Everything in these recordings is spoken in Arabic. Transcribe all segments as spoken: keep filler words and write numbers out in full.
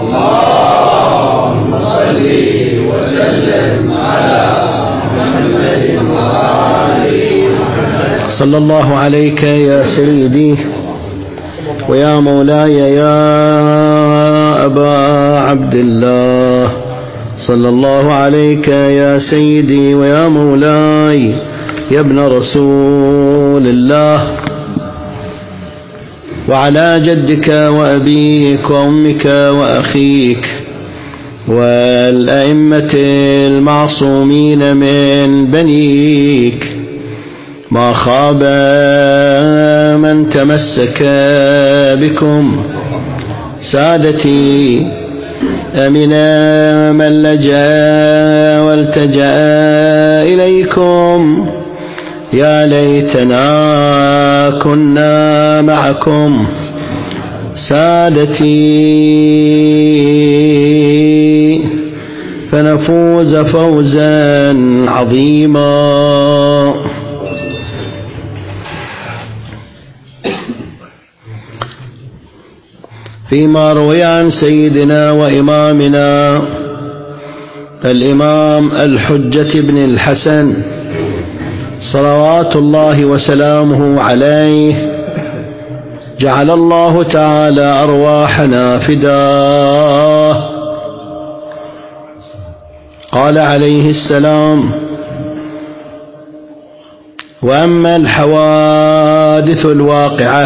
اللهم صل وسلم على محمد وآل محمد. صلى الله عليك يا سيدي ويا مولاي يا أبا عبد الله. صلى الله عليك يا سيدي ويا مولاي يا ابن رسول الله، وعلى جدك وأبيك وأمك وأخيك والأئمة المعصومين من بنيك، ما خاب من تمسك بكم سادتي، أمن من لجأ والتجأ إليكم. يا ليتنا كنا معكم سادتي فنفوز فوزا عظيما. فيما روي عن سيدنا وإمامنا الإمام الحجة بن الحسن صلوات الله وسلامه عليه، جعل الله تعالى أرواحنا فداه، قال عليه السلام: وأما الحوادث الواقعة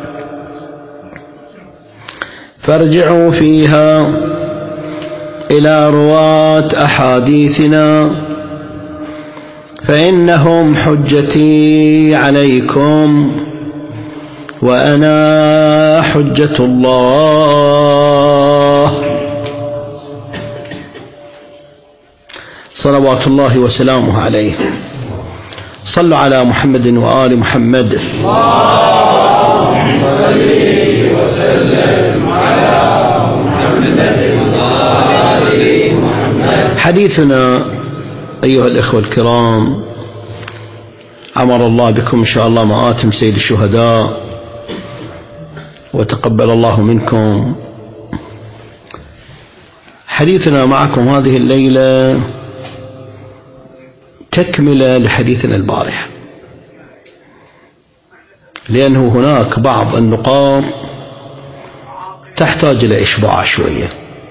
فارجعوا فيها إلى رواة أحاديثنا فإنهم حجتي عليكم وأنا حجة الله. صلوات الله وسلامه عليه. صلوا على محمد وآل محمد. اللهم صل وسلم على محمد وآل محمد. حديثنا أيها الإخوة الكرام، عمر الله بكم إن شاء الله مآتم سيد الشهداء وتقبل الله منكم. حديثنا معكم هذه الليلة تكملة لحديثنا البارح، لأنه هناك بعض النقاط تحتاج إلى إشباع شوية.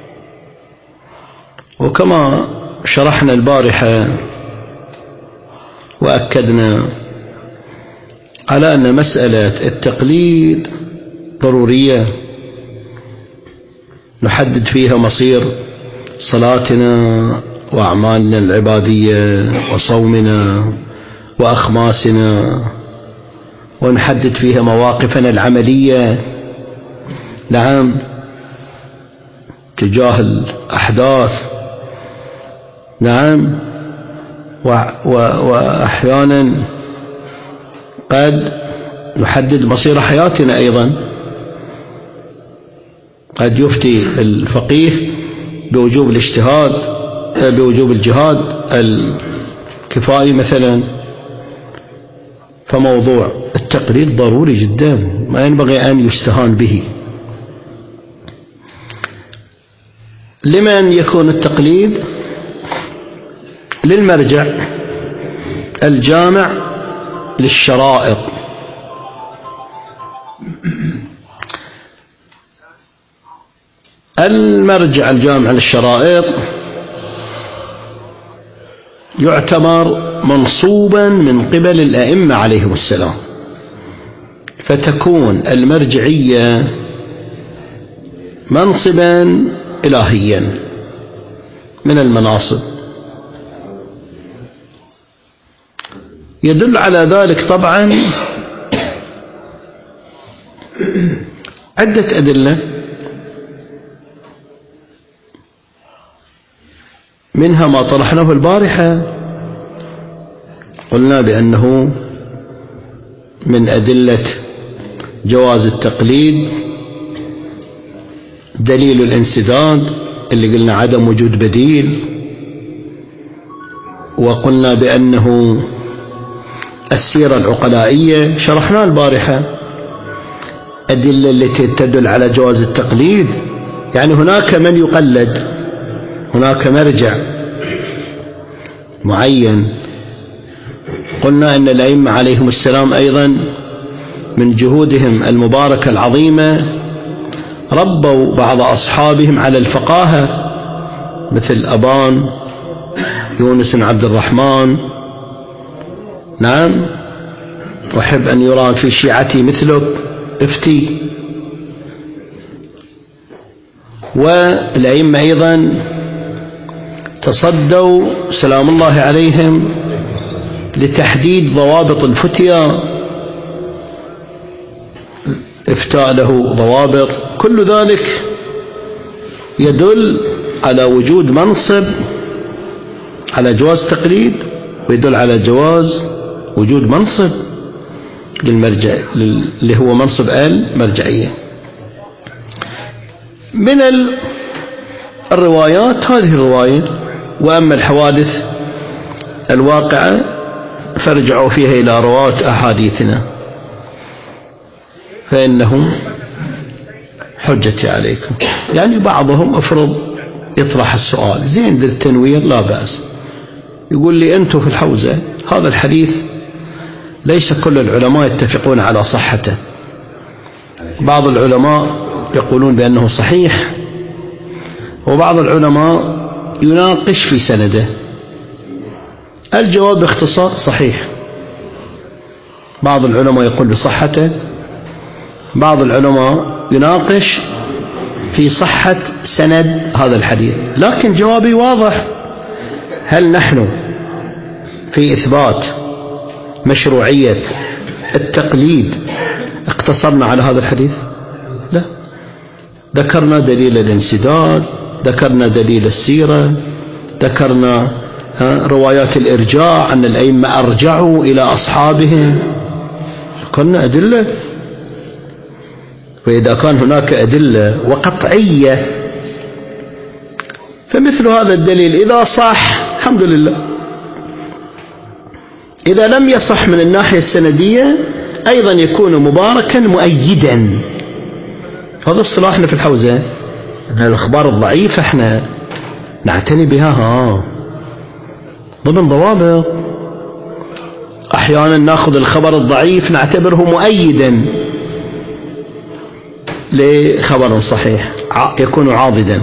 وكما شرحنا البارحة وأكدنا على أن مسألة التقليد ضرورية نحدد فيها مصير صلاتنا وأعمالنا العبادية وصومنا وأخماسنا، ونحدد فيها مواقفنا العملية، نعم، تجاه الأحداث، نعم، وأحيانا قد نحدد مصير حياتنا أيضا. قد يفتي الفقيه بوجوب الاجتهاد بوجوب الجهاد الكفائي مثلا، فموضوع التقليد ضروري جدا، ما ينبغي أن يستهان به. لمن يكون التقليد؟ للمرجع الجامع للشرائط. المرجع الجامع للشرائط يعتبر منصوبا من قبل الأئمة عليهم السلام، فتكون المرجعية منصبا إلهيا من المناصب. يدل على ذلك طبعا عدة أدلة، منها ما طرحناه البارحة، قلنا بأنه من أدلة جواز التقليد دليل الانسداد اللي قلنا عدم وجود بديل، وقلنا بأنه السيرة العقلائية شرحنا البارحة أدلة التي تدل على جواز التقليد يعني هناك من يقلد، هناك مرجع معين. قلنا أن الأئمة عليهم السلام أيضا من جهودهم المباركة العظيمة ربوا بعض أصحابهم على الفقاهة، مثل أبان، يونس بن عبد الرحمن. نعم، أحب أن يرى في شيعتي مثلك افتي. والأئمة أيضا تصدوا سلام الله عليهم لتحديد ضوابط الفتيا، إفتاء له ضوابط. كل ذلك يدل على وجود منصب، على جواز تقليد، ويدل على جواز وجود منصب للمرجع اللي هو منصب المرجعية. من الروايات هذه الرواية. وأما الحوادث الواقعة فارجعوا فيها إلى رواة أحاديثنا فإنهم حجتي عليكم. يعني بعضهم افرض يطرح السؤال زين للتنوير لا بأس، يقول لي أنتم في الحوزة هذا الحديث ليس كل العلماء يتفقون على صحته، بعض العلماء يقولون بأنه صحيح، وبعض العلماء يناقش في سنده. الجواب باختصار صحيح. بعض العلماء يقول بصحته، بعض العلماء يناقش في صحة سند هذا الحديث. لكن جوابي واضح: هل نحن في إثبات مشروعية التقليد اقتصرنا على هذا الحديث؟ لا، ذكرنا دليل الانسداد، ذكرنا دليل السيرة، ذكرنا روايات الإرجاع أن الأئمة أرجعوا إلى أصحابهم، ذكرنا أدلة. وإذا كان هناك أدلة وقطعية فمثل هذا الدليل إذا صح الحمد لله، إذا لم يصح من الناحية السندية أيضا يكون مباركا مؤيدا. هذا اصطلاحنا في الحوزة، أن الأخبار الضعيفة احنا نعتني بها ها ضمن ضوابط. أحيانا نأخذ الخبر الضعيف نعتبره مؤيدا لخبر صحيح يكون عاضدا.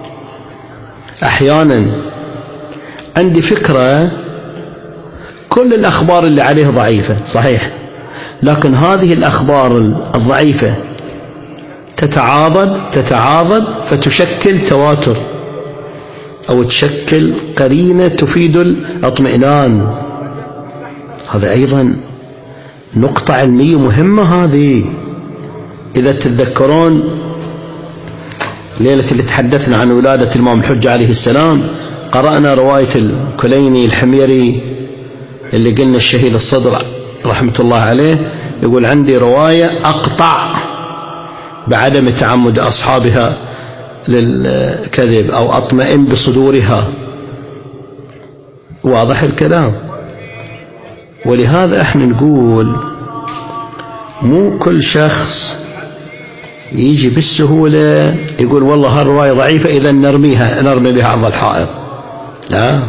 أحيانا عندي فكرة كل الأخبار اللي عليه ضعيفة صحيح، لكن هذه الأخبار الضعيفة تتعاضد تتعاضد فتشكل تواتر أو تشكل قرينة تفيد الاطمئنان. هذا أيضا نقطة علمية مهمة. هذه إذا تتذكرون ليلة اللي تحدثنا عن ولادة الإمام الحجة عليه السلام قرأنا رواية الكليني الحميري اللي قلنا الشهيد الصدر رحمة الله عليه يقول عندي رواية أقطع بعدم تعمد أصحابها للكذب أو أطمئن بصدورها. واضح الكلام. ولهذا احنا نقول مو كل شخص يجي بالسهولة يقول والله هالرواية ضعيفة إذا نرميها نرمي بها عرض الحائط. لا،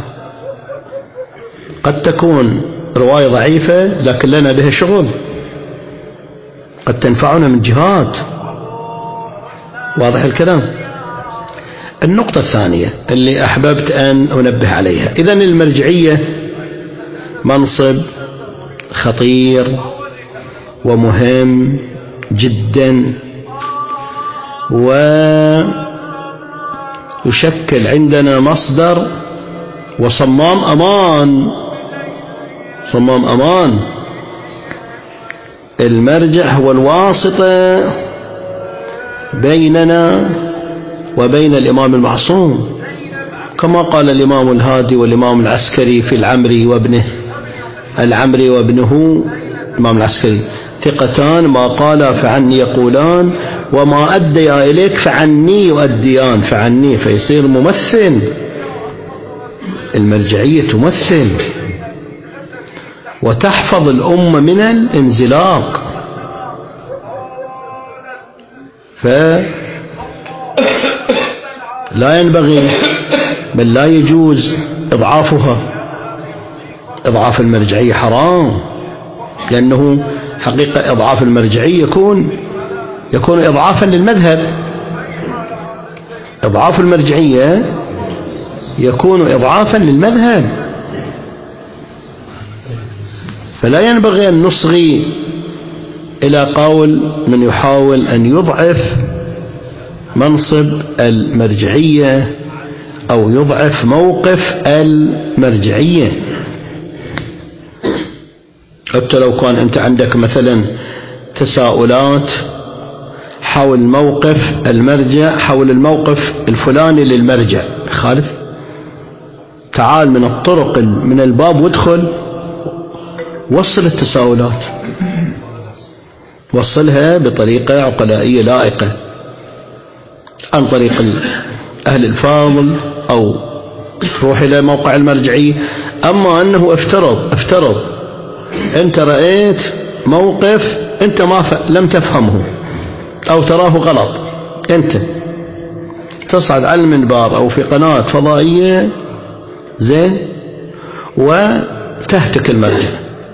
قد تكون رواية ضعيفة لكن لنا بها شغل، قد تنفعنا من جهات. واضح الكلام. النقطة الثانية اللي أحببت أن أنبه عليها، إذن المرجعية منصب خطير ومهم جدا، ويشكل عندنا مصدر وصمام أمان. صمام أمان. المرجع هو الواسطة بيننا وبين الإمام المعصوم، كما قال الإمام الهادي والإمام العسكري في العمري وابنه. العمري وابنه الإمام العسكري ثقتان ما قالا فعني يقولان وما أديا إليك فعني يؤديان. فعني فيصير ممثل. المرجعية تمثل وتحفظ الأمة من الانزلاق. لا ينبغي بل لا يجوز إضعافها. إضعاف المرجعية حرام، لأنه حقيقة إضعاف المرجعية يكون يكون إضعافا للمذهب. إضعاف المرجعية يكون إضعافا للمذهب، فلا ينبغي أن نصغي إلى قول من يحاول أن يضعف منصب المرجعية أو يضعف موقف المرجعية. حتى لو كان أنت عندك مثلا تساؤلات حول موقف المرجع، حول الموقف الفلاني للمرجع، خالف، تعال من الطرق من الباب وادخل وصل التساؤلات، وصلها بطريقة عقلائية لائقة عن طريق أهل الفاضل أو روح إلى موقع المرجعية. أما أنه افترض افترض أنت رأيت موقف أنت ما ف... لم تفهمه أو تراه غلط، أنت تصعد على المنبر أو في قناة فضائية زين وتهتك المرجع،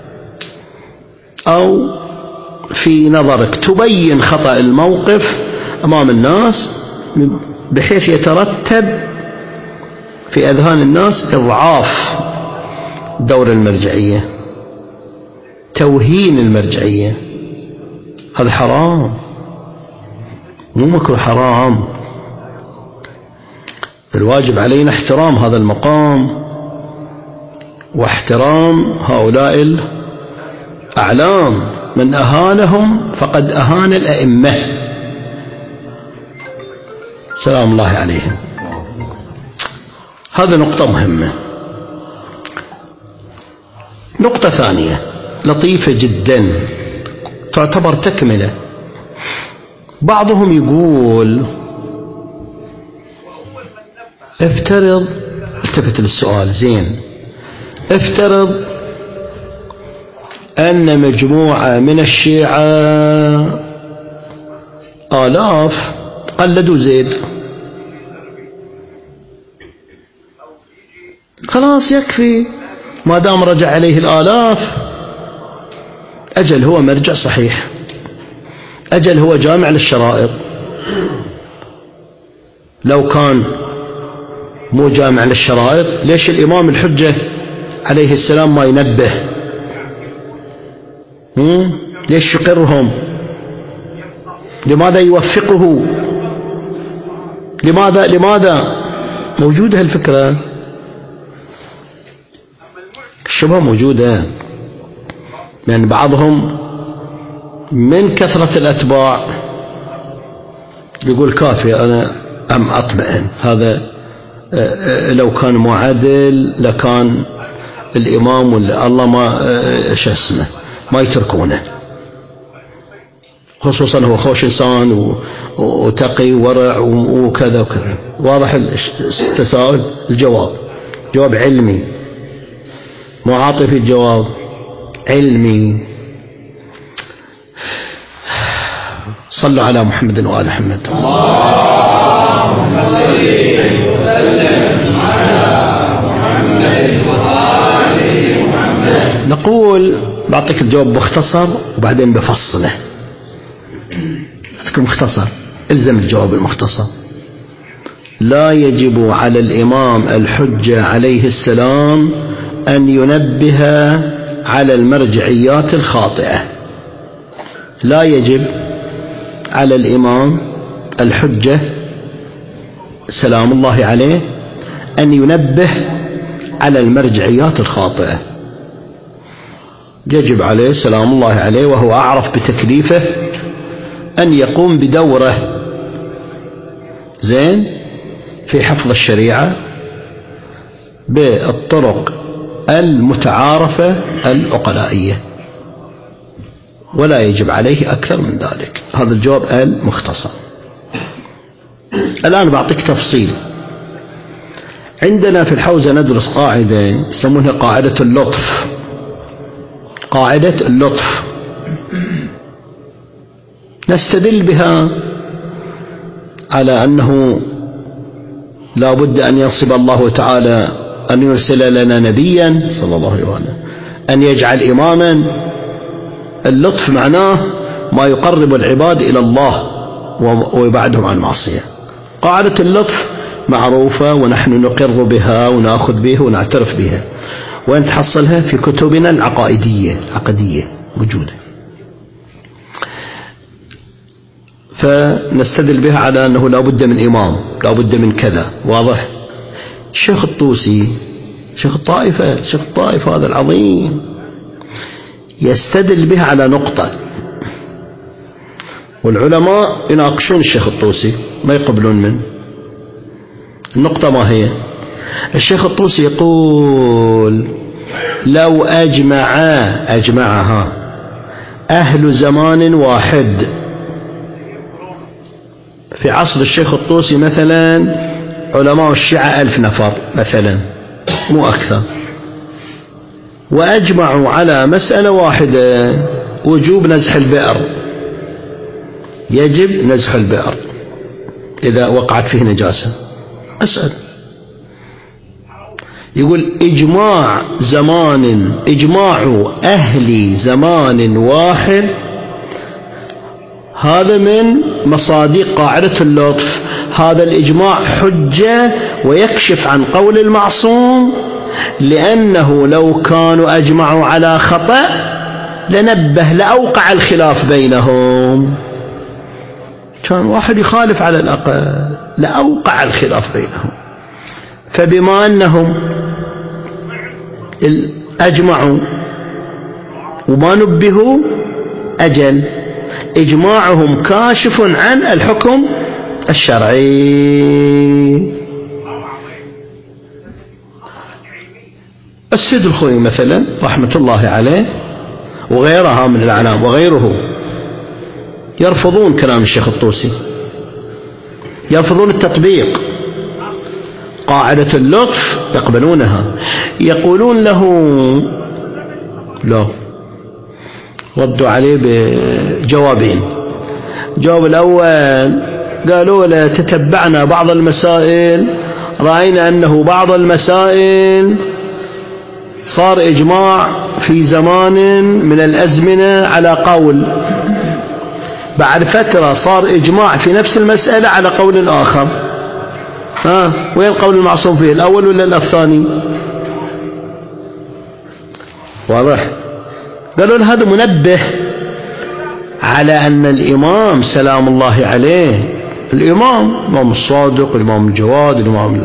أو في نظرك تبين خطأ الموقف أمام الناس بحيث يترتب في أذهان الناس إضعاف دور المرجعية، توهين المرجعية. هذا حرام، مو مكروه، حرام. الواجب علينا احترام هذا المقام واحترام هؤلاء الأعلام، من أهانهم فقد أهان الأئمة سلام الله عليهم. هذا نقطة مهمة. نقطة ثانية لطيفة جدا تعتبر تكملة. بعضهم يقول افترض، التفت للسؤال زين، افترض أن مجموعة من الشيعة آلاف قلدوا زيد، خلاص يكفي ما دام رجع عليه الآلاف. أجل هو مرجع صحيح، أجل هو جامع للشرائط. لو كان مو جامع للشرائط ليش الإمام الحجة عليه السلام ما ينبه؟ هم؟ ليش يقرهم؟ لماذا يوفقه؟ لماذا لماذا موجودة الفكرة، الشبهة موجودة. لأن بعضهم من كثرة الأتباع يقول كافي أنا أم أطمئن، هذا لو كان معادل لكان الإمام ولا الله ما إيش اسمه ما يتركونه، خصوصا هو خوش إنسان وتقي ورع وكذا وكذا. واضح التساؤل؟ الجواب جواب علمي، مو عاطفي، الجواب علمي. صلوا على محمد وآل محمد. اللهم صل وسلم على محمد وآل محمد. نقول بعطيك الجواب مختصر وبعدين بفصله. أذكر مختصر، إلزم الجواب المختصر. لا يجب على الإمام الحجة عليه السلام أن ينبه على المرجعيات الخاطئة. لا يجب على الإمام الحجة سلام الله عليه أن ينبه على المرجعيات الخاطئة. يجب عليه سلام الله عليه وهو أعرف بتكليفه أن يقوم بدوره زين في حفظ الشريعة بالطرق المتعارفة العقلائية، ولا يجب عليه أكثر من ذلك. هذا الجواب المختصر. الآن بعطيك تفصيل. عندنا في الحوزة ندرس قاعدة يسمونها قاعدة اللطف. قاعدة اللطف نستدل بها على أنه لا بد أن ينصب الله تعالى أن يرسل لنا نبيا صلى الله عليه وسلم، أن يجعل إماما. اللطف معناه ما يقرب العباد إلى الله ويبعدهم عن المعصية. قاعدة اللطف معروفة ونحن نقر بها ونأخذ بها ونعترف بها، وأن تحصلها في كتبنا العقائدية العقدية موجودة، فنستدل بها على أنه لا بد من إمام، لا بد من كذا. واضح؟ الشيخ الطوسي شيخ الطائفة شيخ الطائفة هذا العظيم يستدل بها على نقطة، والعلماء يناقشون الشيخ الطوسي ما يقبلون منه. النقطة ما هي؟ الشيخ الطوسي يقول لو أجمع أجمعها أهل زمان واحد في عصر الشيخ الطوسي، مثلا علماء الشيعة ألف نفر مثلا مو أكثر، وأجمعوا على مسألة واحدة، وجوب نزح البئر، يجب نزح البئر إذا وقعت فيه نجاسة. أسأل، يقول إجماع زمان، إجماع أهل زمان واحد، هذا من مصادق قاعدة اللطف. هذا الإجماع حجة ويكشف عن قول المعصوم، لأنه لو كانوا أجمعوا على خطأ لنبه لأوقع الخلاف بينهم، كان واحد يخالف على الأقل لأوقع الخلاف بينهم. فبما أنهم أجمعوا وما نبهوا، أجل إجماعهم كاشف عن الحكم الشرعي. السيد الخوئي مثلا رحمة الله عليه وغيرها من الأعلام وغيره يرفضون كلام الشيخ الطوسي، يرفضون التطبيق. قاعدة اللطف يقبلونها، يقولون له لا. ردوا عليه بجوابين. الجواب الأول قالوا له تتبعنا بعض المسائل رأينا أنه بعض المسائل صار إجماع في زمان من الأزمنة على قول، بعد فترة صار إجماع في نفس المسألة على قول آخر. ها وين القول المعصوم فيه، الأول ولا الثاني؟ واضح؟ قالوا له هذا منبه على أن الإمام سلام الله عليه، الإمام الإمام الصادق، الإمام الجواد، الإمام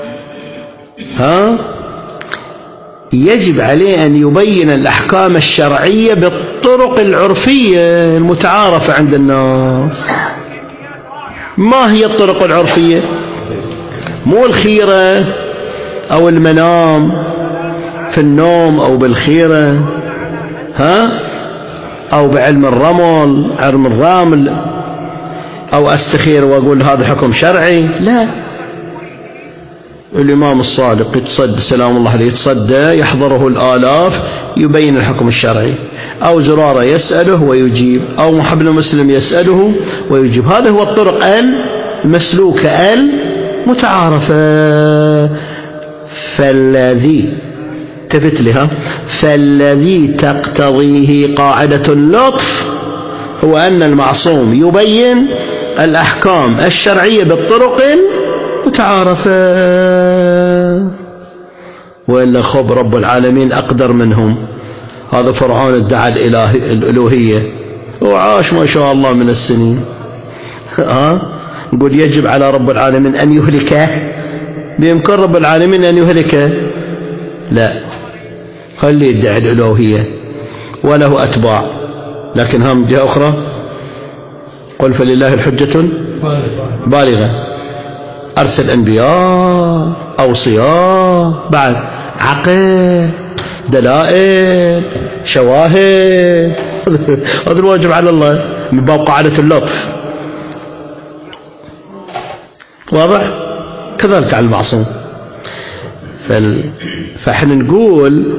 ها يجب عليه أن يبين الأحكام الشرعية بالطرق العرفية المتعارفة عند الناس. ما هي الطرق العرفية؟ مو الخيرة أو المنام في النوم أو بالخيرة، ها أو بعلم الرمل، علم الرمل، أو أستخير وأقول هذا حكم شرعي. لا، الإمام الصادق يتصدى سلام الله عليه يتصدى يحضره الآلاف يبين الحكم الشرعي، أو زرارة يسأله ويجيب، أو محب مسلم يسأله ويجيب. هذا هو الطرق المسلوكة المتعارفة. فالذي تفت لها فالذي تقتضيه قاعدة اللطف هو أن المعصوم يبين الأحكام الشرعية بالطرق المتعارفة، وإلا خب رب العالمين أقدر منهم. هذا فرعون ادعى الألوهية وعاش ما شاء الله من السنين، ها نقول يجب على رب العالمين أن يهلكه، بإمكان رب العالمين أن يهلكه؟ لا، خلي يدعي الألوهية وله أتباع. لكن هم جهة أخرى قل فلله الحجة بالغة، أرسل أنبياء أوصياء، بعد عقل، دلائل، شواهد. هذا الواجب على الله من باب قاعدة اللطف. واضح؟ كذلك على المعصوم. فاحنا نقول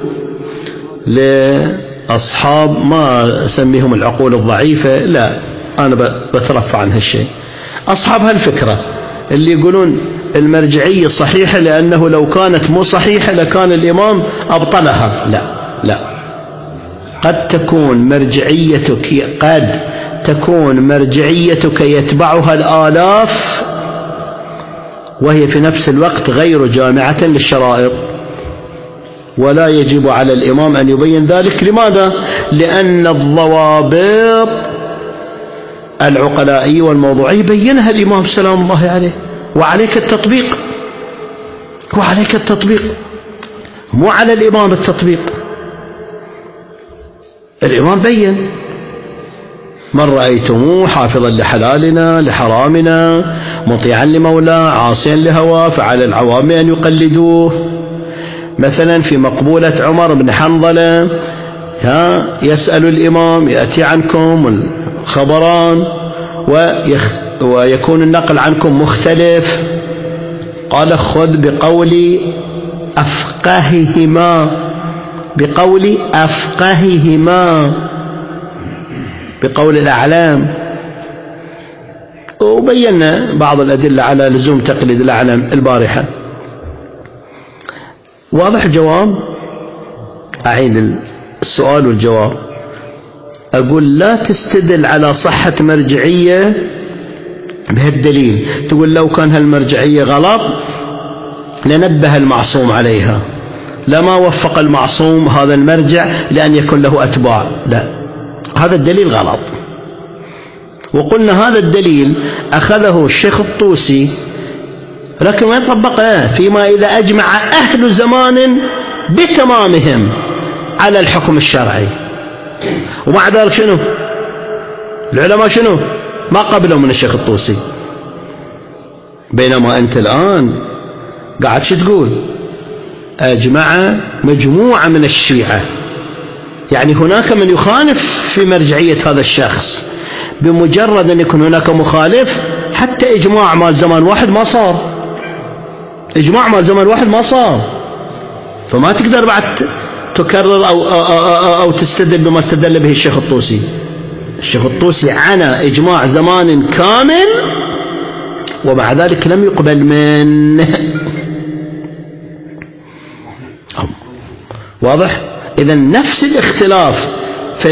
لأصحاب ما أسميهم العقول الضعيفة، لا أنا بترفع عن هالشيء، أصحاب هالفكرة اللي يقولون المرجعية صحيحة لأنه لو كانت مو صحيحة لكان الإمام أبطلها. لا لا، قد تكون مرجعيتك قد تكون مرجعيتك يتبعها الآلاف وهي في نفس الوقت غير جامعة للشرائط، ولا يجب على الإمام أن يبين ذلك. لماذا؟ لأن الضوابط العقلائية والموضوعية بينها الإمام سلام الله عليه، وعليك التطبيق، وعليك التطبيق، مو على الإمام التطبيق. الإمام بين: من رأيتموه حافظا لحلالنا لحرامنا مطيعا لمولاه عاصيا لهواه فعلى العوام أن يقلدوه. مثلا في مقبولة عمر بن حنظلة ها يسأل الإمام: يأتي عنكم الخبران ويخ ويكون النقل عنكم مختلف، قال: خذ بقول أفقههما، بقول أفقههما، بقول الأعلام. وبينا بعض الأدلة على لزوم تقليد الأعلام البارحة. واضح الجواب؟ أعيد السؤال والجواب. أقول: لا تستدل على صحة مرجعية بهالدليل، تقول لو كان هالمرجعية غلط لنبه المعصوم عليها، لما وفق المعصوم هذا المرجع لأن يكون له أتباع. لا، هذا الدليل غلط. وقلنا هذا الدليل أخذه الشيخ الطوسي، لكن ما يطبقه فيما إذا أجمع أهل زمان بتمامهم على الحكم الشرعي. ومع ذلك شنو؟ العلماء شنو؟ ما قبلوا من الشيخ الطوسي. بينما أنت الآن قاعد شو تقول؟ أجمع مجموعة من الشيعة، يعني هناك من يخالف في مرجعية هذا الشخص، بمجرد أن يكون هناك مخالف حتى إجماع مال زمان واحد ما صار، إجماع مال زمان واحد ما صار، فما تقدر بعد تكرر أو, أو, أو, أو تستدل بما استدل به الشيخ الطوسي. الشيخ الطوسي عنا إجماع زمان كامل ومع ذلك لم يقبل منه. واضح؟ إذن نفس الاختلاف في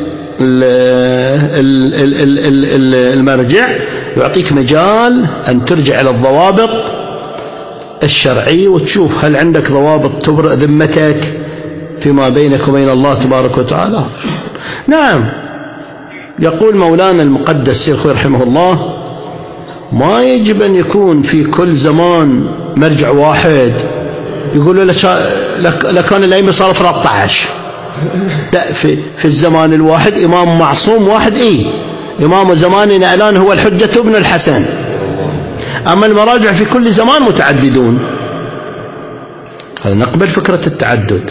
المرجع يعطيك مجال أن ترجع إلى الضوابط الشرعية وتشوف هل عندك ضوابط تبرئ ذمتك فيما بينك وبين الله تبارك وتعالى. نعم، يقول مولانا المقدس سير خوي رحمه الله: ما يجب أن يكون في كل زمان مرجع واحد. يقولوا لكان الأئمة صاروا ثلاثة عشر. لا، في, في الزمان الواحد إمام معصوم واحد، إيه إمام زماننا الآن هو الحجة ابن الحسن، أما المراجع في كل زمان متعددون. هذا نقبل فكرة التعدد.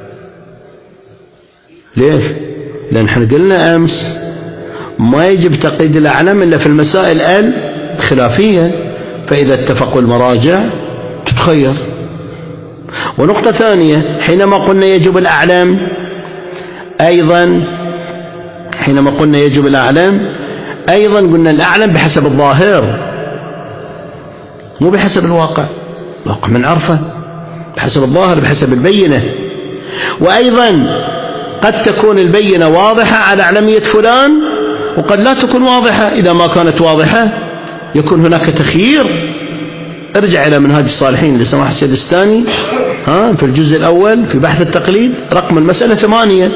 ليش؟ لأن احنا قلنا أمس ما يجب تقييد الأعلام إلا في المسائل الخلافية، فإذا اتفقوا المراجع تتخير. ونقطة ثانية، حينما قلنا يجب الأعلام أيضا حينما قلنا يجب الأعلام أيضا قلنا الأعلام بحسب الظاهر مو بحسب الواقع. الواقع من عرفه، بحسب الظاهر بحسب البينة. وأيضا قد تكون البينة واضحة على أعلمية فلان وقد لا تكون واضحة. إذا ما كانت واضحة يكون هناك تخيير. ارجع إلى منهاج الصالحين لسماحة السيد السيستاني ها في الجزء الأول في بحث التقليد رقم المسألة ثمانية،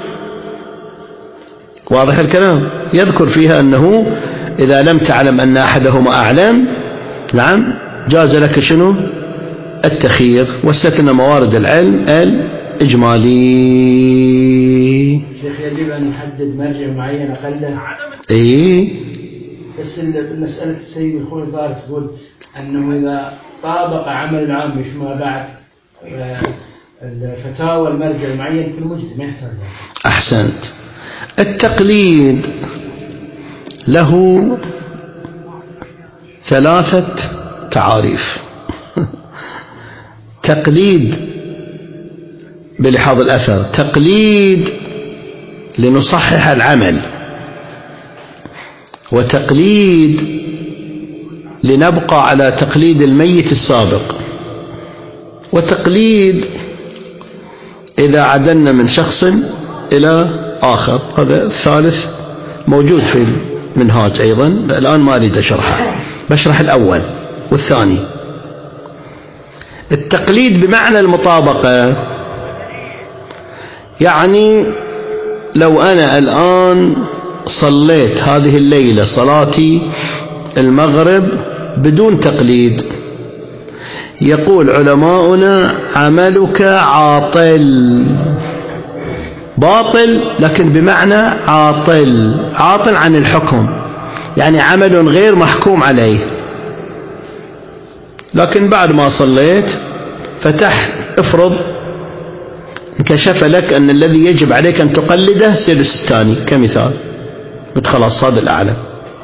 واضح الكلام، يذكر فيها أنه إذا لم تعلم أن أحدهما أعلم نعم جاز لك شنو؟ التخيير، واستثنى موارد العلم الإجمالي. شيخ يجب أن نحدد مرجع معين أقله؟ إيه، بس مسألة السيد الخوي ظاهر تقول أنه إذا طابق عمل العام فيما بعد الفتاوى المرجع المعين كل مجزم ما يحتاج. أحسنت. التقليد له ثلاثة تعاريف. تقليد بلحاظ الأثر، تقليد لنصحح العمل، وتقليد لنبقى على تقليد الميت السابق. وتقليد إذا عدلنا من شخص إلى آخر، هذا الثالث موجود في المنهاج أيضا، الآن ما أريد أشرحه، بشرح الأول والثاني. التقليد بمعنى المطابقة، يعني لو أنا الآن صليت هذه الليلة صلاتي المغرب بدون تقليد، يقول علماؤنا عملك عاطل، باطل لكن بمعنى عاطل، عاطل عن الحكم، يعني عمل غير محكوم عليه. لكن بعد ما صليت فتحت، افرض انكشف لك أن الذي يجب عليك أن تقلده السيد السيستاني كمثال، قلت خلاص هذا الأعلى،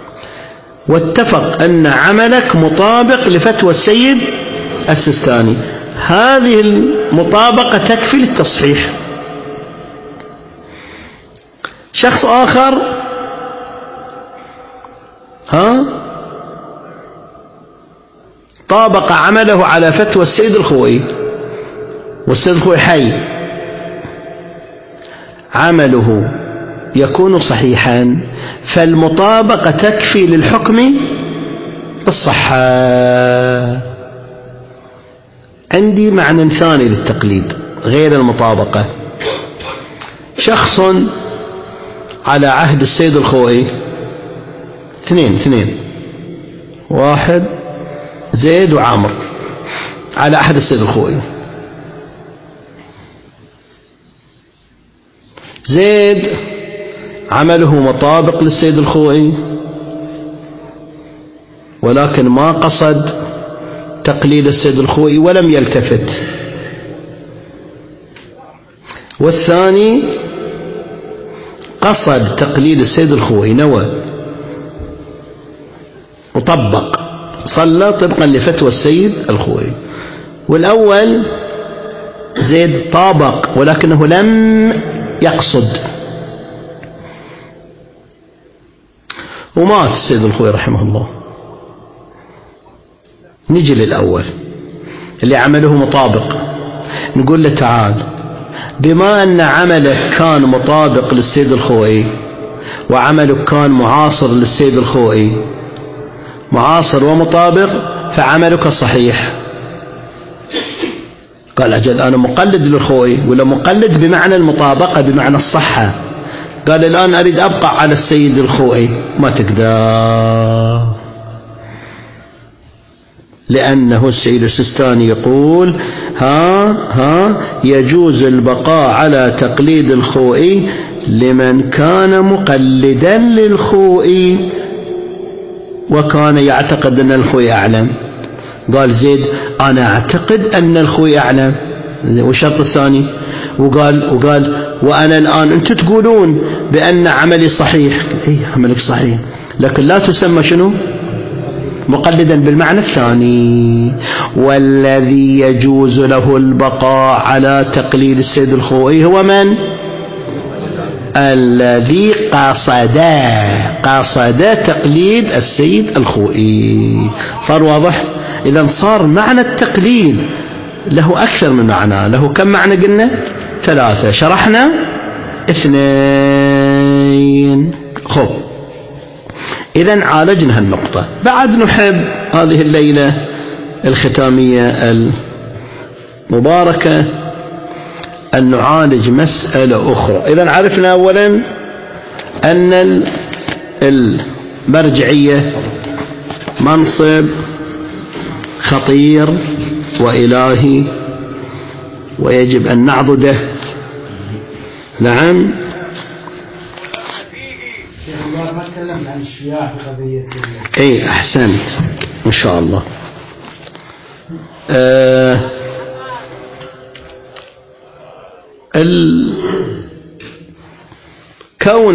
واتفق أن عملك مطابق لفتوى السيد السيستاني، هذه المطابقة تكفي للتصحيح. شخص آخر ها طابق عمله على فتوى السيد الخوئي، والسيد الخوئي حي، عمله يكون صحيحا، فالمطابقة تكفي للحكم بالصحة. عندي معنى ثاني للتقليد غير المطابقة. شخص على عهد السيد الخوئي، اثنين اثنين واحد زيد وعامر على عهد السيد الخوئي. زيد عمله مطابق للسيد الخوئي ولكن ما قصد تقليد السيد الخوئي ولم يلتفت. والثاني قصد تقليد السيد الخوئي، نوى وطبق، صلى طبقا لفتوى السيد الخوئي. والأول زيد طابق ولكنه لم يقصد، ومات السيد الخوئي رحمه الله. نجي للأول اللي عمله مطابق، نقول له تعال، بما أن عملك كان مطابق للسيد الخوئي وعملك كان معاصر للسيد الخوئي، معاصر ومطابق، فعملك صحيح. قال أجل أنا مقلد للخوئي، ولا مقلد بمعنى المطابقة بمعنى الصحة. قال الآن أريد أبقى على السيد الخوئي، ما تقدر، لأنه السيد السيستاني يقول ها ها يجوز البقاء على تقليد الخوئي لمن كان مقلدا للخوئي وكان يعتقد أن الخوئي أعلم. قال زيد أنا أعتقد أن الخوئي أعلم، والشرط الثاني، وقال وقال وأنا الآن أنتم تقولون بأن عملي صحيح، إيه عملك صحيح لكن لا تسمى شنو مقلدا بالمعنى الثاني. والذي يجوز له البقاء على تقليد السيد الخوئي هو من؟ الذي قصد قصد تقليد السيد الخوئي. صار واضح؟ إذا صار معنى التقليد له أكثر من معنى. له كم معنى قلنا؟ ثلاثة، شرحنا اثنين. خب، إذن عالجنا هالنقطة. بعد نحب هذه الليلة الختامية المباركة أن نعالج مسألة أخرى. إذن عرفنا أولا أن المرجعية منصب خطير وإلهي ويجب أن نعضده. نعم. ما تكلمنا عن الشياح وقضية اي احسنت ان شاء الله. آه كون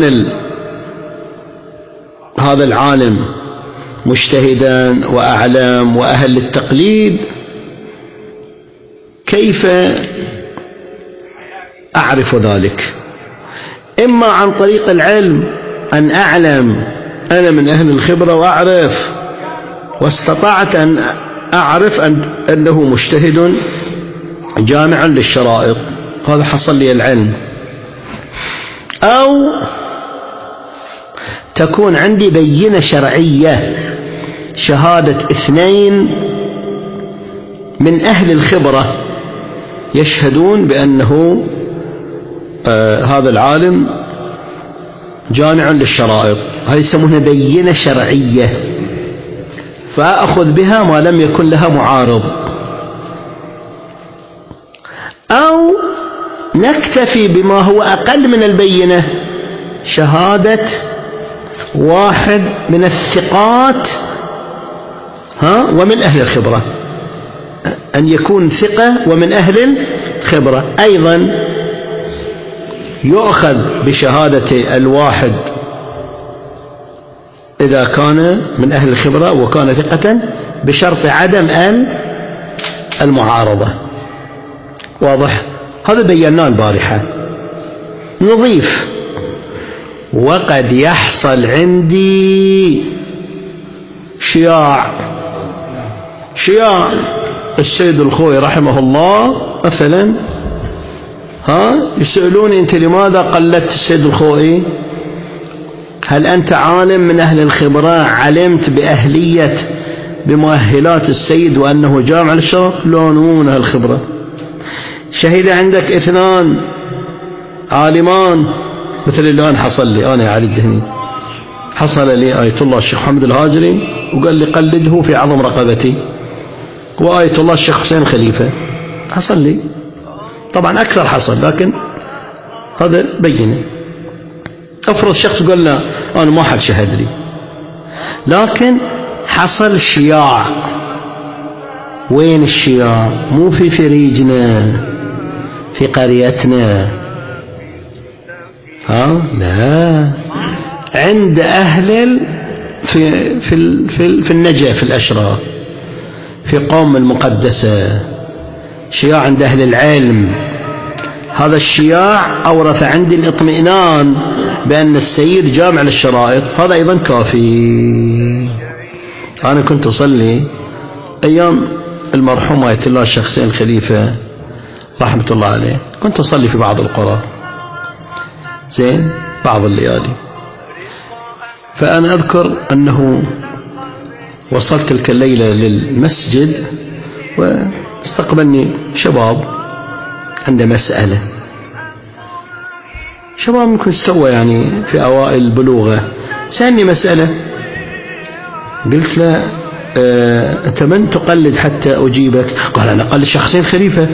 هذا العالم مجتهدا وأعلم وأهل للتقليد، كيف أعرف ذلك؟ إما عن طريق العلم، أن أعلم أنا من أهل الخبرة وأعرف واستطعت أن أعرف أن أنه مجتهد جامع للشرائط، هذا حصل لي العلم. أو تكون عندي بينة شرعية، شهادة اثنين من أهل الخبرة يشهدون بأنه آه هذا العالم جامع للشرائط، هذه يسمونها بينة شرعية، فأخذ بها ما لم يكن لها معارض. أو نكتفي بما هو أقل من البينة، شهادة واحد من الثقات ها ومن أهل الخبرة، أن يكون ثقة ومن أهل الخبرة. أيضا يؤخذ بشهادة الواحد إذا كان من أهل الخبرة وكان ثقة، بشرط عدم المعارضة. واضح؟ هذا بيناه البارحة. نضيف: وقد يحصل عندي شياع شياع السيد الخوئي رحمه الله مثلا، ها يسألوني: أنت لماذا قلدت السيد الخوئي؟ هل أنت عالم من أهل الخبرة علمت بأهلية بمؤهلات السيد وأنه جامع للشرع؟ لا، مو من أهل الخبرة. شهد عندك اثنان عالمان مثل اللي أنا حصل لي، أنا علي الدهني حصل لي آية الله الشيخ محمد الهاجري وقال لي قلده في عظم رقبتي، وآية الله الشيخ حسين خليفة حصل لي. طبعا أكثر حصل، لكن هذا بينه. أفرض شخص قال لا أنا ما حد شهد لي، لكن حصل شياع. وين الشياع؟ مو في فريجنا في قريتنا، ها لا، عند أهل في في في, في النجف، في الأشراف، في قوم المقدسة، شياع عند أهل العلم. هذا الشياع أورث عندي الاطمئنان بأن السيد جامع للشرائط، هذا أيضا كافي. أنا كنت أصلي أيام المرحوم آية الله الشيخ حسين خليفة رحمة الله عليه، كنت أصلي في بعض القرى زين بعض الليالي، فأنا أذكر أنه وصلت تلك الليلة للمسجد واستقبلني شباب عنده مسألة، شباب ممكن استوى يعني في أوائل البلوغة، سألني مسألة، قلت له أه أنت من تقلد حتى أجيبك؟ قال أنا أقلد شخصين خليفة.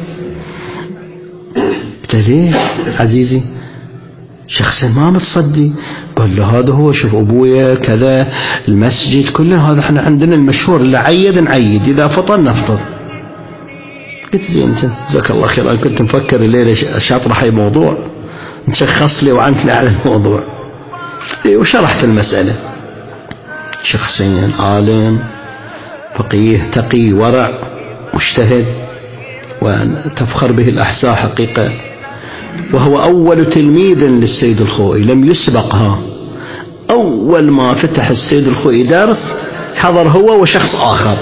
قلت ليه عزيزي شخصين ما متصدي؟ قال له هذا هو، شوف أبويا كذا، المسجد كله، هذا احنا عندنا المشهور اللي عيد نعيد، إذا فطن نفطر. قلت زين جزاك الله خير، أنا كنت مفكر الليلة شاطرح أي موضوع نشخص لي وعنت لي على الموضوع، وشرحت المسألة. شيخ حسين عالم فقيه تقي ورع مجتهد وتفخر به الأحساء حقيقة، وهو أول تلميذ للسيد الخوئي لم يسبقها. أول ما فتح السيد الخوئي درس حضر هو وشخص آخر،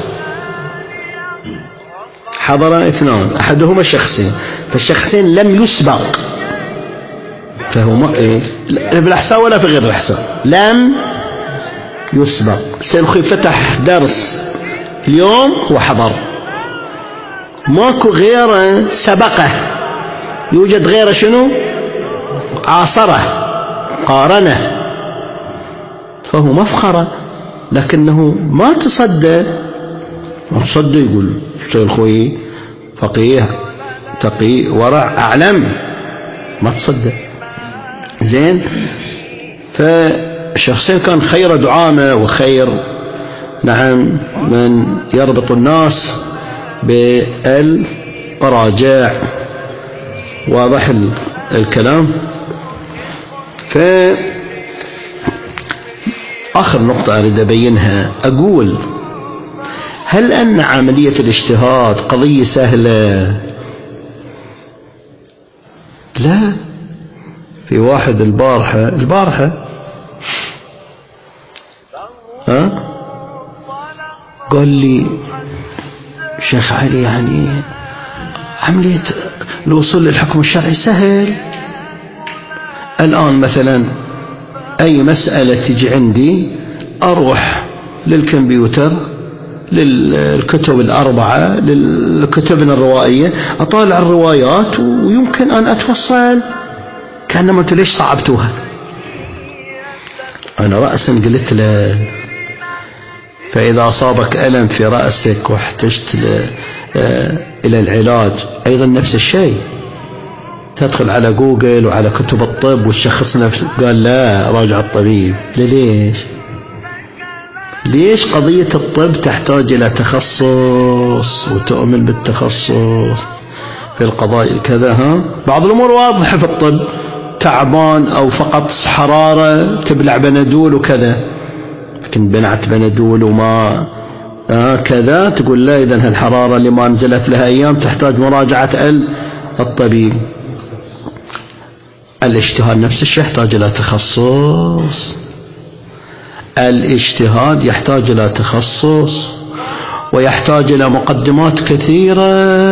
حضر اثنان أحدهما شخصين، فالشخصين لم يسبق، فهو ما إيه لا في الأحساء ولا في غير الأحساء لم يسبق. السيد الخوئي فتح درس اليوم هو حضر، ماكو غيره سبقه، يوجد غيره شنو؟ عاصره قارنه، فهو مفخرة، لكنه ما تصدى ما تصدى يقول السيد الخوئي فقيه تقي ورع أعلم، ما تصدى. زين، فالشخصين كان خير دعامة وخير نعم من يربط الناس بالمراجع. واضح الكلام؟ فآخر نقطة أريد أبينها، أقول هل أن عملية الاجتهاد قضية سهلة؟ لا. في واحد البارحة البارحة ها قال لي شيخ علي يعني عملية الوصول للحكم الشرعي سهل. الآن مثلا أي مسألة تجي عندي أروح للكمبيوتر للكتب الأربعة للكتب الروائية أطالع الروايات ويمكن أن أتوصل. كأنما أنتوا ليش صعبتوها؟ أنا رأسا قلت له فإذا أصابك ألم في رأسك واحتجت إلى العلاج أيضا نفس الشيء، تدخل على جوجل وعلى كتب الطب وتشخص نفسك. قال لا، راجع الطبيب. ليش؟ ليش قضية الطب تحتاج إلى تخصص وتؤمن بالتخصص في القضايا كذا؟ ها بعض الأمور واضحة في الطب، تعبان أو فقط حرارة تبلع بنادول وكذا، لكن بلعت بنادول وما آه كذا تقول لا، إذن هالحرارة اللي ما نزلت لها أيام تحتاج مراجعة الطبيب. الاجتهاد نفس الشيء يحتاج إلى تخصص. الاجتهاد يحتاج إلى تخصص ويحتاج إلى مقدمات كثيرة،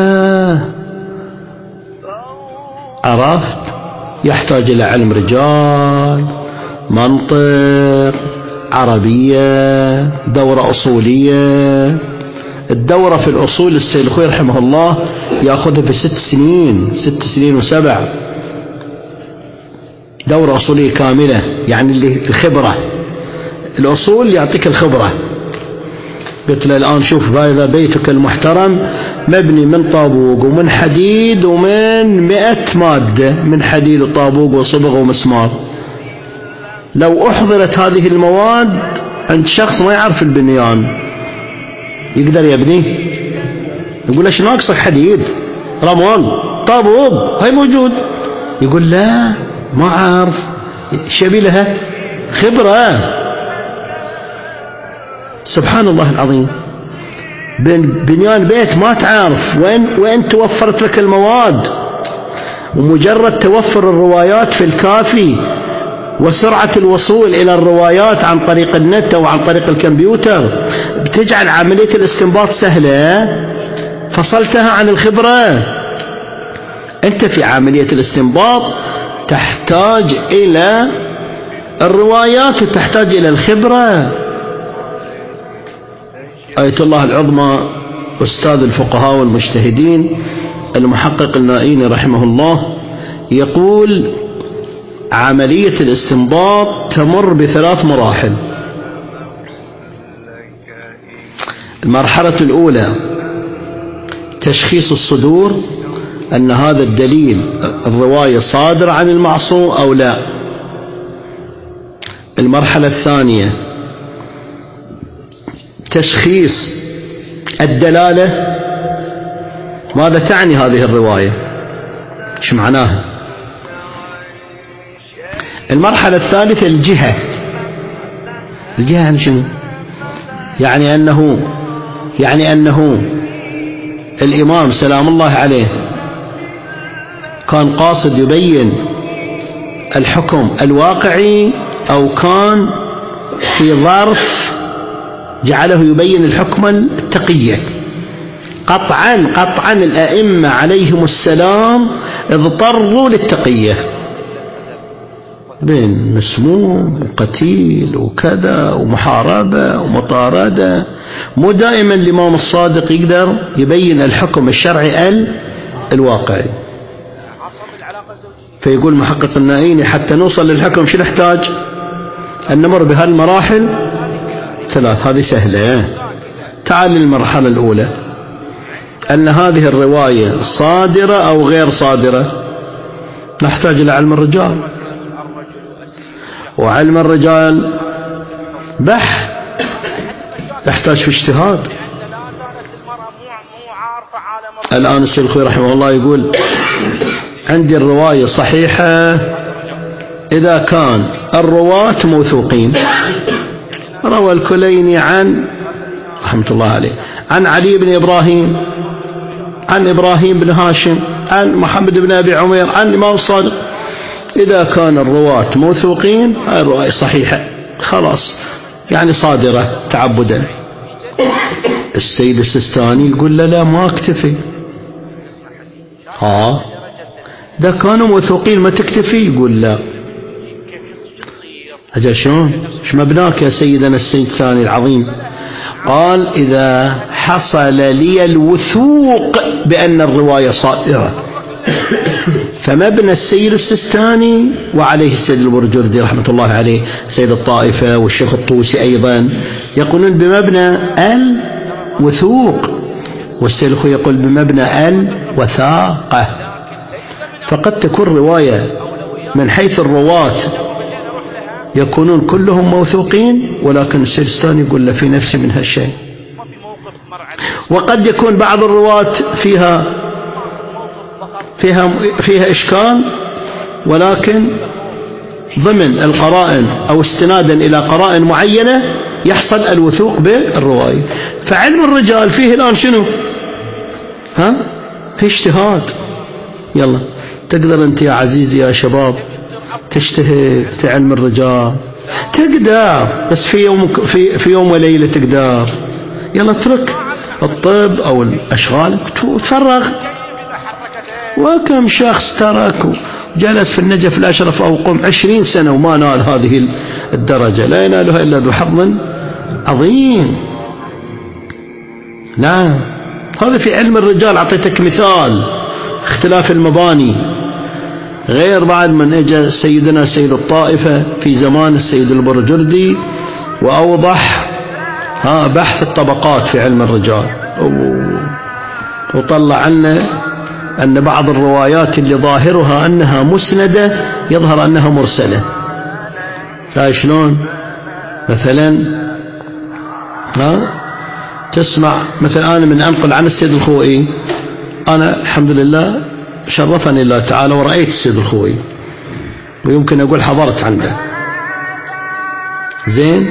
عرفت؟ يحتاج إلى علم رجال، منطق، عربية، دورة أصولية. الدورة في الأصول السيد الخوي رحمه الله يأخذها في ست سنين ست سنين وسبع، دورة أصولية كاملة، يعني اللي الخبرة الأصول يعطيك الخبرة. قلت له الآن شوف هذا بيتك المحترم مبني من طابوق ومن حديد ومن مئة مادة من حديد وطابوق وصبغ ومسمار. لو أحضرت هذه المواد عند شخص ما يعرف البنيان يقدر يبني؟ يقول ايش ناقصك؟ حديد، رمال، طابوق، هاي موجود. يقول لا ما عارف، شبي لها خبرة. سبحان الله العظيم، بنيان بيت ما تعرف وين وين توفرت لك المواد، ومجرد توفر الروايات في الكافي وسرعة الوصول إلى الروايات عن طريق النت أو عن طريق الكمبيوتر بتجعل عملية الاستنباط سهلة. فصلتها عن الخبرة. أنت في عملية الاستنباط تحتاج إلى الروايات وتحتاج إلى الخبرة. آية الله العظمى أستاذ الفقهاء والمجتهدين المحقق النائيني رحمه الله يقول عملية الاستنباط تمر بثلاث مراحل. المرحلة الأولى تشخيص الصدور، أن هذا الدليل الرواية صادرة عن المعصوم أو لا. المرحلة الثانية تشخيص الدلالة، ماذا تعني هذه الرواية، ايش معناها. المرحلة الثالثة الجهة. الجهة يعني شنو؟ يعني أنه يعني أنه الإمام سلام الله عليه كان قاصد يبين الحكم الواقعي أو كان في ظرف جعله يبين الحكم التقية. قطعا قطعا الأئمة عليهم السلام اضطروا للتقية بين مسموم وقتيل وكذا ومحاربة ومطاردة. مو دائما الإمام الصادق يقدر يبين الحكم الشرعي الواقعي. فيقول محقق النائيني حتى نوصل للحكم شو نحتاج؟ أن نمر بهالمراحل ثلاث. هذه سهلة. تعال للمرحلة الأولى، أن هذه الرواية صادرة أو غير صادرة. نحتاج إلى علم الرجال، وعلم الرجال بحث يحتاج في اجتهاد. الآن الشيخ الخوي رحمه الله يقول عندي الرواية صحيحة إذا كان الرواة موثوقين. روى الكليني عن رحمة الله عليه عن علي بن إبراهيم عن إبراهيم بن هاشم عن محمد بن أبي عمير عن الإمام الصادق. إذا كان الرواة موثوقين هاي الرواية صحيحة خلاص، يعني صادرة تعبدا. السيد السيستاني يقول له لا ما اكتفي. ها ده كانوا موثوقين ما تكتفي؟ يقول لا. أجل شلون؟ ايش مبناك يا سيدنا السيد الثاني العظيم؟ قال إذا حصل لي الوثوق بأن الرواية صائرة. فمبنى السيد السيستاني وعليه السيد البرجردي رحمة الله عليه، سيد الطائفة والشيخ الطوسي أيضا يقولون بمبنى الوثوق، والسيد الخوي يقول بمبنى الوثاقة. فقد تكون رواية من حيث الرواة يكونون كلهم موثوقين، ولكن السيستاني يقول له في نفسي من هالشيء. وقد يكون بعض الرواة فيها فيها فيها إشكال، ولكن ضمن القرائن أو استنادا إلى قرائن معينة يحصل الوثوق بالرواية. فعلم الرجال فيه الآن شنو؟ ها؟ في اجتهاد. يلا تقدر أنت يا عزيزي يا شباب تجتهد في علم الرجال، تقدر، بس في يوم في في يوم وليلة تقدر. يلا اترك الطب أو الأشغال وتفرغ. وكم شخص ترك وجلس في النجف الأشرف أو قم عشرين سنة وما نال هذه الدرجة، لا ينالها إلا ذو حظ عظيم. نعم هذا في علم الرجال. أعطيتك مثال اختلاف المباني، غير بعد من اجى سيدنا سيد الطائفة في زمان السيد البرجردي وأوضح ها بحث الطبقات في علم الرجال، وطلع عنا أن بعض الروايات اللي ظاهرها أنها مسندة يظهر أنها مرسلة. ها شلون؟ مثلا ها تسمع مثلا أنا من أنقل عن السيد الخوئي، أنا الحمد لله شرفني الله تعالى ورأيت السيد الخوئي ويمكن أقول حضرت عنده زين،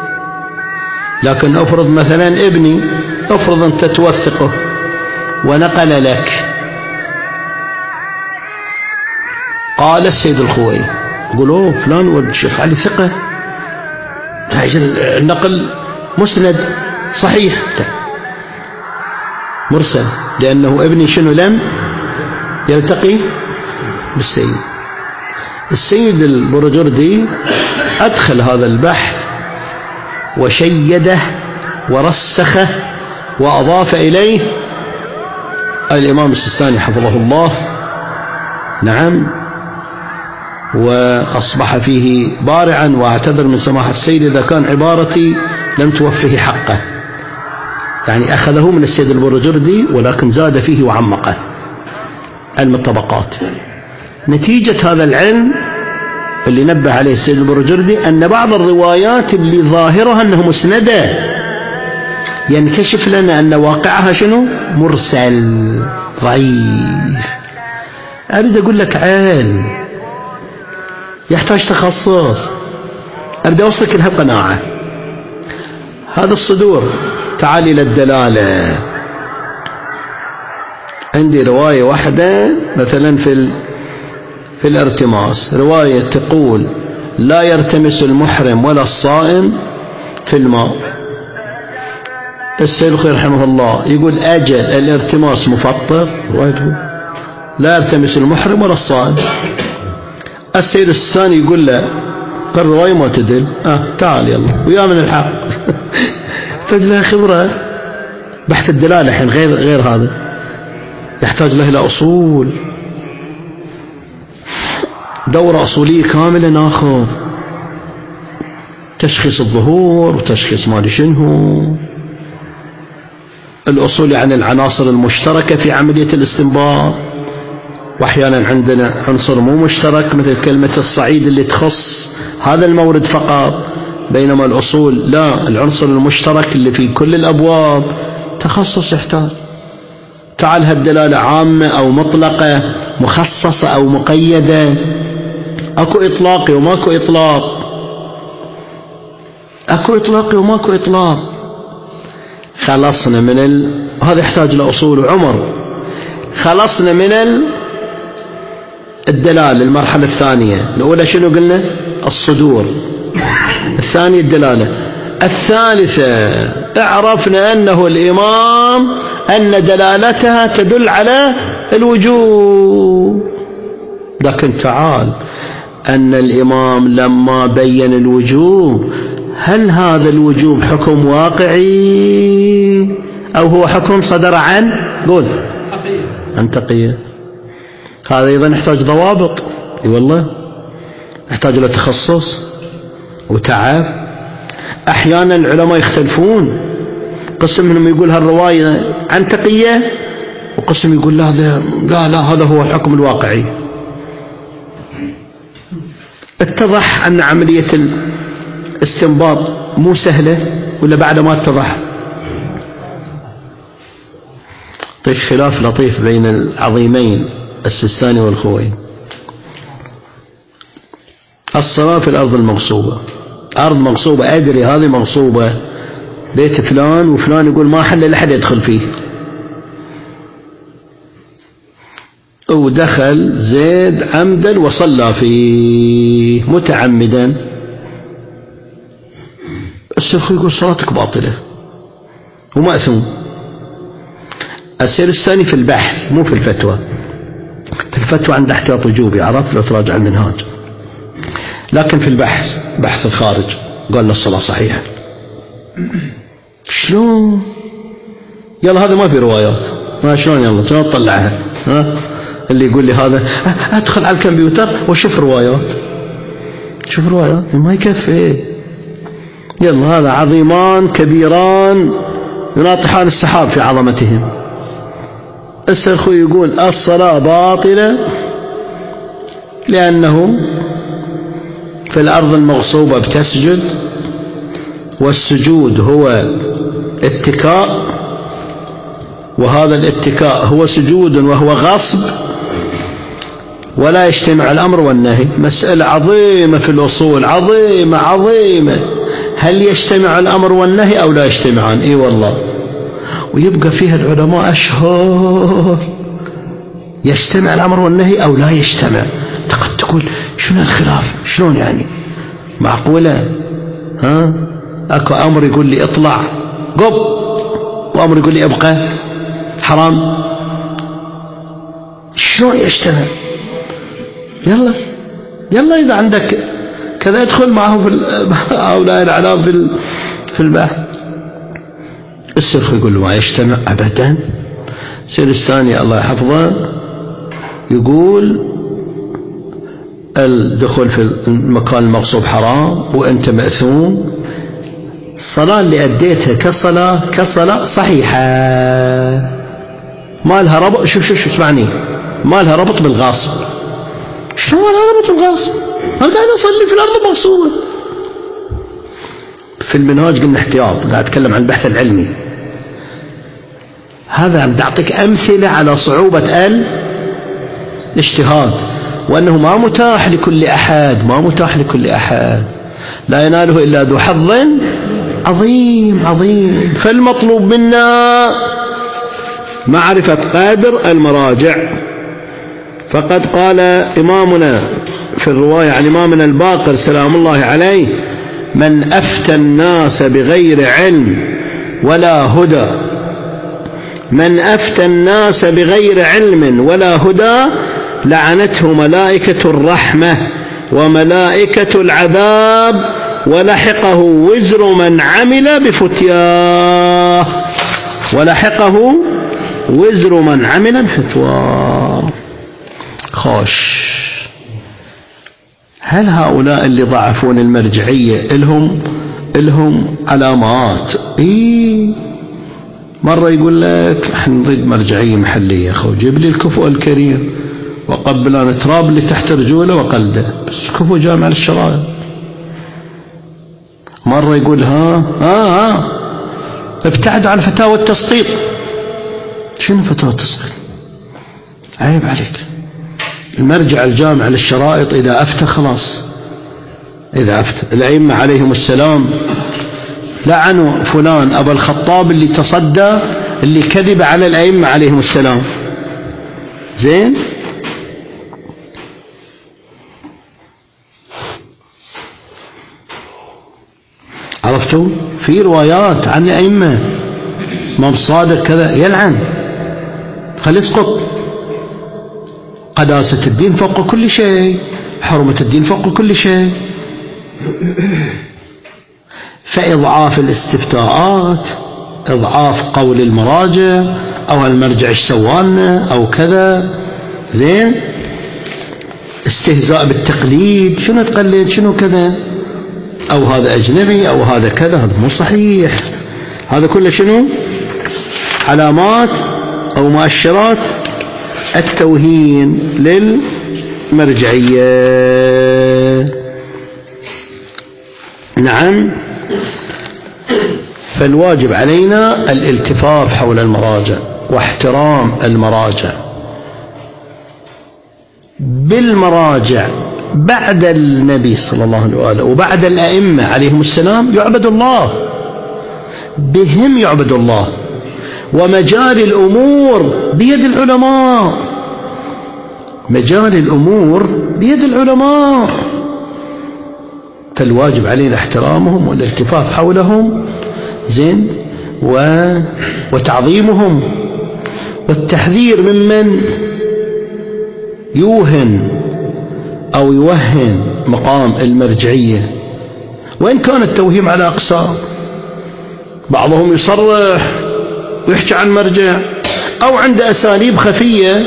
لكن أفرض مثلا ابني، أفرض أنت توثقه ونقل لك قال السيد الخوئي، يقولوا فلان والشيخ علي ثقة، النقل مسند صحيح مرسل، لأنه ابني شنو لم يلتقي بالسيد. السيد البرجردي أدخل هذا البحث وشيده ورسخه وأضاف إليه الإمام السيستاني حفظه الله. نعم، وأصبح فيه بارعا، وأعتذر من سماحة السيد إذا كان عبارتي لم توفه حقه، يعني أخذه من السيد البرجردي ولكن زاد فيه وعمقه علم الطبقات. نتيجة هذا العلم اللي نبه عليه السيد البرجردي أن بعض الروايات اللي ظاهرها أنها مسندة ينكشف لنا أن واقعها شنو؟ مرسل ضعيف. أريد أقول لك علم يحتاج تخصص. أريد أوصلك لها قناعة. هذا الصدور تعال إلى الدلالة. عندي رواية واحدة مثلا في في الارتماس، رواية تقول لا يرتمس المحرم ولا الصائم في الماء. السيد الخوئي رحمه الله يقول أجل الارتماس مفطر، روايته لا يرتمس المحرم ولا الصائم. السيد الثاني يقول له الرواية ما تدل، آه تعال يلا ويا من الحق. يحتاج لها خبرة. بحث الدلالة الحين غير غير هذا، يحتاج له إلى أصول، دورة أصولية كاملة ناخذ، تشخيص الظهور وتشخيص ما شنو، الأصول عن العناصر المشتركة في عملية الاستنباط. وأحيانا عندنا عنصر مو مشترك مثل كلمة الصعيد اللي تخص هذا المورد فقط، بينما الأصول لا، العنصر المشترك اللي في كل الأبواب تخصص يحتاج. تعال هالدلالة عامة أو مطلقة، مخصصة أو مقيدة، أكو إطلاقي وماكو إطلاق، أكو إطلاقي وماكو إطلاق. خلصنا من ال... هذا يحتاج لأصول وعمر. خلصنا من ال... الدلالة. المرحلة الثانية الأولى شنو قلنا؟ الصدور. الثانية الدلالة. الثالثة عرفنا أنه الإمام أن دلالتها تدل على الوجوب، لكن تعال أن الإمام لما بين الوجوب هل هذا الوجوب حكم واقعي أو هو حكم صدر عن قول عن تقية؟ هذا أيضا يحتاج ضوابط. اي والله يحتاج له تخصص وتعب. أحيانا العلماء يختلفون، قسم منهم يقول هالرواية عن تقية وقسم يقول لا لا لا هذا هو الحكم الواقعي. اتضح أن عملية الاستنباط مو سهلة ولا بعد ما اتضح؟ طيب خلاف لطيف بين العظيمين السيستاني والخوئي. الصلاة في الأرض المغصوبة، أرض مغصوبة أدري هذه مغصوبة، بيت فلان وفلان يقول ما حل لحد يدخل فيه، ودخل زيد عمدا وصلى فيه متعمدا، الشيخ يقول صلاتك باطلة ومأثوم. السير الثاني في البحث مو في الفتوى، في الفتوى عند احتياط وجوبي عرف لو تراجع المنهاج، لكن في البحث بحث الخارج قال له الصلاة صحيحة. شلون؟ يلا هذا ما في روايات، ما شلون يلا شلون تطلعها؟ ها اللي يقول لي هذا ادخل على الكمبيوتر وشوف روايات، شوف روايات ما يكفي. يلا هذا عظيمان كبيران يناطحان السحاب في عظمتهم. السلخو يقول الصلاة باطلة لأنه في الأرض المغصوبة بتسجد، والسجود هو اتكاء، وهذا الاتكاء هو سجود وهو غصب، ولا يجتمع الأمر والنهي. مسألة عظيمة في الأصول، عظيمة عظيمة. هل يجتمع الأمر والنهي أو لا يجتمعان؟ إي والله. ويبقى فيها العلماء أشهر يجتمع الأمر والنهي أو لا يجتمع. قد تقول شنو الخلاف؟ شلون يعني؟ معقولة؟ ها؟ أكو أمر يقول لي اطلع قب، وأمر يقول لي ابقى حرام. شلون يجتمع؟ يلا يلا إذا عندك كذا ادخل معه في هؤلاء الأعلام في في البحث. السرخ يقول له ما يجتمع أبدا. سير الثاني الله يحفظه يقول الدخول في المكان المغصوب حرام وأنت مأثوم. الصلاة اللي أديتها كصلاة كصلاة صحيحة، ما لها ربط. شوف شوف شوف اسمعني، ما لها ربط بالغاصب. شو ما لها ربط بالغاصب؟ أنا قاعد أصلي في الأرض المغصوبة. في المنهاج قلنا احتياط، قاعد أتكلم عن البحث العلمي. هذا بدي أعطيك أمثلة على صعوبة الاجتهاد، وأنه ما متاح لكل أحد، ما متاح لكل أحد، لا يناله إلا ذو حظ عظيم عظيم. فالمطلوب منا معرفة قدر المراجع. فقد قال إمامنا في الرواية عن إمامنا الباقر سلام الله عليه: من أفتى الناس بغير علم ولا هدى، من أفتى الناس بغير علم ولا هدى لعنته ملائكة الرحمة وملائكة العذاب ولحقه وزر من عمل بفتياه، ولحقه وزر من عمل بفتواه. خوش، هل هؤلاء اللي ضعفون المرجعية إلهم إلهم علامات؟ إيه، مرة يقول لك احنا نريد مرجعية محلية، خو جيب لي الكفؤ الكريم وقبلان التراب اللي تحت رجوله وقلده، بس كفؤ جامع للشرائع. مرة يقول ها ها ها ابتعدوا عن فتاوى التسقيط. شنو فتاوى التسقيط؟ عيب عليك. المرجع الجامع للشرائط إذا أفتى خلاص، إذا أفتى. الأئمة عليهم السلام لعنوا فلان أبا الخطاب اللي تصدى، اللي كذب على الأئمة عليهم السلام. زين، عرفت عرفتوا في روايات عن الأئمة إمام صادق كذا يلعن خلي يسقط. قداسة الدين فوق كل شيء، حرمة الدين فوق كل شيء. فإضعاف الاستفتاءات، إضعاف قول المراجع أو المرجع ايش سوالنا أو كذا، زين، استهزاء بالتقليد، شنو تقلد شنو كذا، أو هذا أجنبي أو هذا كذا، هذا مو صحيح. هذا كله شنو؟ علامات أو مؤشرات التوهين للمرجعية. نعم. فالواجب علينا الالتفاف حول المراجع واحترام المراجع. بالمراجع بعد النبي صلى الله عليه وآله وبعد الأئمة عليهم السلام يعبد الله، بهم يعبد الله، ومجال الأمور بيد العلماء، مجال الأمور بيد العلماء. فالواجب علينا احترامهم والالتفاف حولهم، زين، و... وتعظيمهم والتحذير ممن يوهن أو يوهن مقام المرجعية، وإن كان التوهيم على أقسام. بعضهم يصرح ويحكي عن مرجع أو عنده أساليب خفية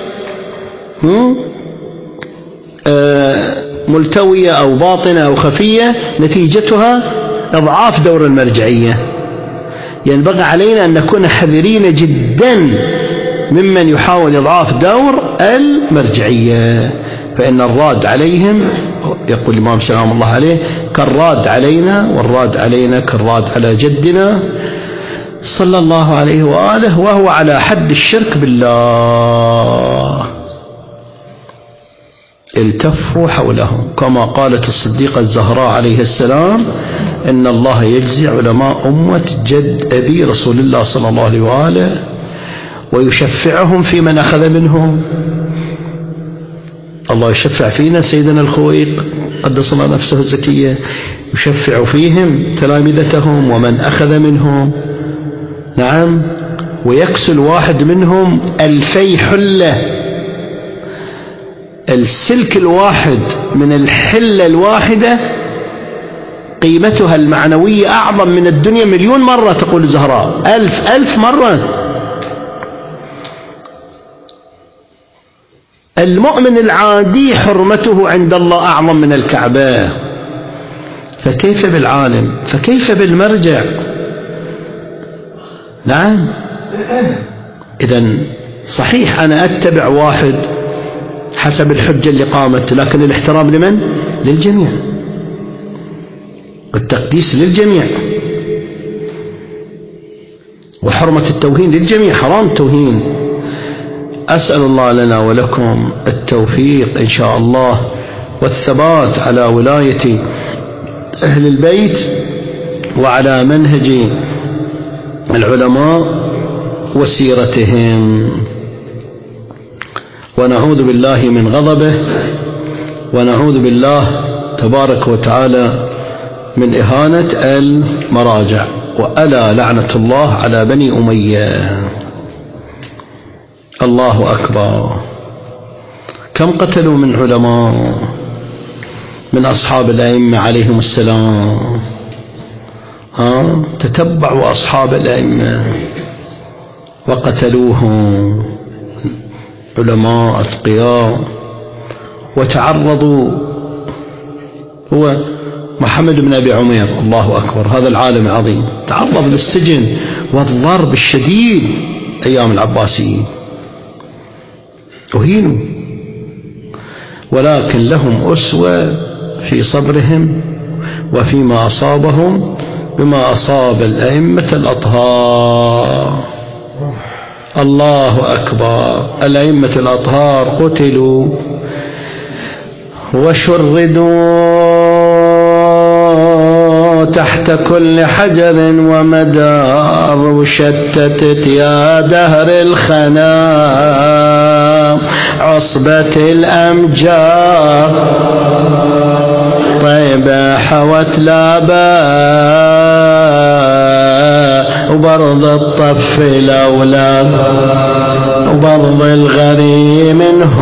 ملتوية أو باطنة أو خفية، نتيجتها إضعاف دور المرجعية. ينبغي علينا أن نكون حذرين جدا ممن يحاول إضعاف دور المرجعية، فإن الراد عليهم، يقول الإمام سلام الله عليه، كالراد علينا والراد علينا كالراد على جدنا صلى الله عليه وآله، وهو على حد الشرك بالله. التفوا حولهم، كما قالت الصديقة الزهراء عليه السلام: إن الله يجزي علماء أمة جد أبي رسول الله صلى الله عليه وآله ويشفعهم في من أخذ منهم. الله يشفع فينا سيدنا الخويق قدس الله نفسه الزكية، يشفع فيهم تلامذتهم ومن أخذ منهم. نعم. ويكسل واحد منهم ألفي حلة. السلك الواحد من الحلة الواحدة قيمتها المعنوية أعظم من الدنيا مليون مرة، تقول الزهراء، ألف ألف مرة. المؤمن العادي حرمته عند الله أعظم من الكعبة، فكيف بالعالم؟ فكيف بالمرجع؟ نعم. إذن صحيح أنا أتبع واحد حسب الحجة اللي قامت، لكن الاحترام لمن؟ للجميع، والتقديس للجميع، وحرمة التوهين للجميع، حرام التوهين. أسأل الله لنا ولكم التوفيق إن شاء الله والثبات على ولاية أهل البيت وعلى منهج العلماء وسيرتهم، ونعوذ بالله من غضبه، ونعوذ بالله تبارك وتعالى من إهانة المراجع. وألا لعنة الله على بني أمية. الله أكبر. كم قتلوا من علماء من أصحاب الأئمة عليهم السلام. ها تتبعوا أصحاب الأئمة وقتلوهم، علماء أتقياء، وتعرضوا. هو محمد بن أبي عمير، الله أكبر، هذا العالم العظيم، تعرض للسجن والضرب الشديد أيام العباسيين، أهينوا، ولكن لهم أسوة في صبرهم وفيما أصابهم بما أصاب الأئمة الأطهار. الله أكبر. الأئمة الأطهار قتلوا وشردوا تحت كل حجر ومدار، وشتتت يا دهر الخنا عصبة الأمجار، طيبة حوت لابا وبرض الطف الأولاد وبرض الغري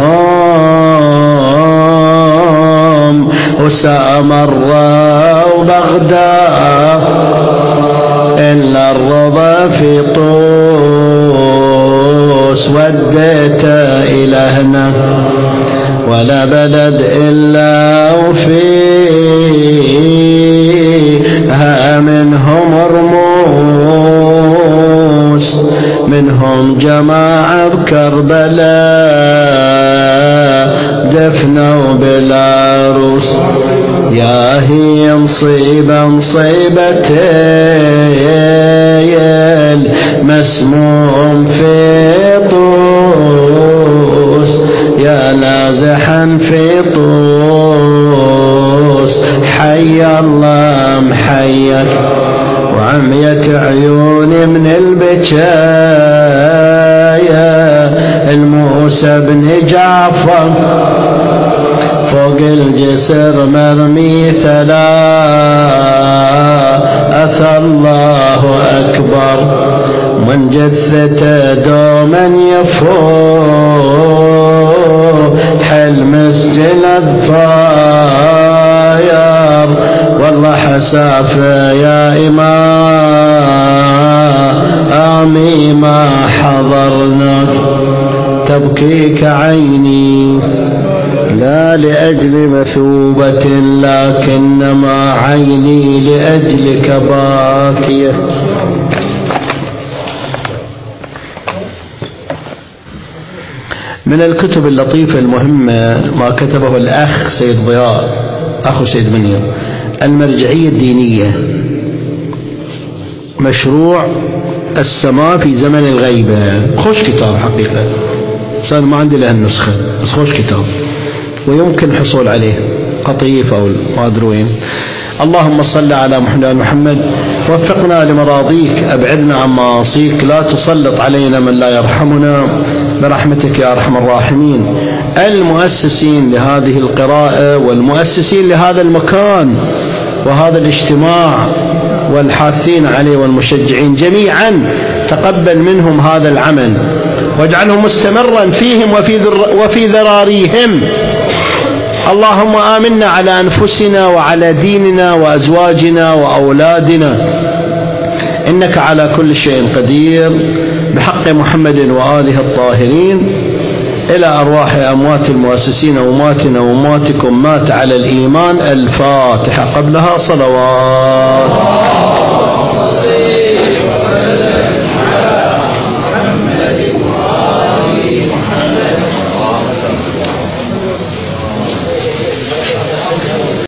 منهم وسامرة وبغداد إلا الرضا في طوس وديته إلى هنا ولا بلد إلا وفيها منهم رموس منهم جماعة بكربلاء دفنوا بالعروس يا هي مصيبة مصيبتين مسموم في طوس يا نازحا في طوس حي الله محيك وعميت عيوني من البكايا الموسى بن جعفر فوق الجسر مرمي ثلاثة الله أكبر من جثته دوما يفوح المسجل الضاير والله حسافة يا إمامي ما حضرنا تبكيك عيني لا لأجل مثوبة لكنما عيني لأجلك باكية. من الكتب اللطيفة المهمة ما كتبه الأخ سيد ضياء أخو سيد منير المرجعية الدينية مشروع السماء في زمن الغيبة خوش كتاب حقيقة صار ما عندي له النسخة بس خوش كتاب ويمكن الحصول عليه قطيف أو ما أدري وين. اللهم صل على محمد محمد وفقنا لمراضيك أبعدنا عن معاصيك لا تسلط علينا من لا يرحمنا برحمتك يا أرحم الراحمين. المؤسسين لهذه القراءة والمؤسسين لهذا المكان وهذا الاجتماع والحاثين عليه والمشجعين جميعا تقبل منهم هذا العمل واجعله مستمرا فيهم وفي, وفي ذراريهم. اللهم آمنا على أنفسنا وعلى ديننا وأزواجنا وأولادنا إنك على كل شيء قدير بحق محمد وآله الطاهرين. إلى أرواح أموات المؤسسين وأمواتنا وأمواتكم مات على الإيمان الفاتحة قبلها صلوات.